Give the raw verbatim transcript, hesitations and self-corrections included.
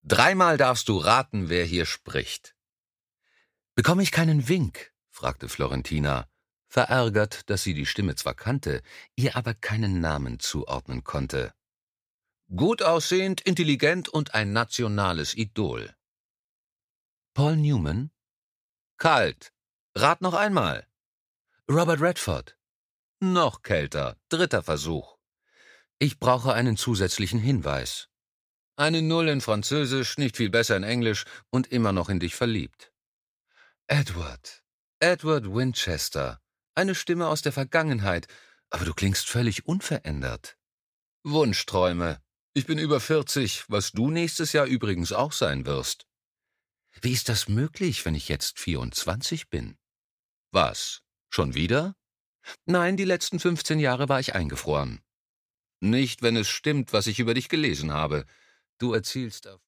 Dreimal darfst du raten, wer hier spricht. »Bekomme ich keinen Wink?« fragte Florentina, verärgert, dass sie die Stimme zwar kannte, ihr aber keinen Namen zuordnen konnte. »Gut aussehend, intelligent und ein nationales Idol.« »Paul Newman?« »Kalt. Rat noch einmal.« »Robert Redford?« »Noch kälter. Dritter Versuch.« »Ich brauche einen zusätzlichen Hinweis.« »Eine Null in Französisch, nicht viel besser in Englisch und immer noch in dich verliebt.« »Edward. Edward Winchester. Eine Stimme aus der Vergangenheit, aber du klingst völlig unverändert.« »Wunschträume. Ich bin über vierzig, was du nächstes Jahr übrigens auch sein wirst.« »Wie ist das möglich, wenn ich jetzt vierundzwanzig bin?« »Was? Schon wieder?« »Nein, die letzten fünfzehn Jahre war ich eingefroren.« »Nicht, wenn es stimmt, was ich über dich gelesen habe. Du erzielst auf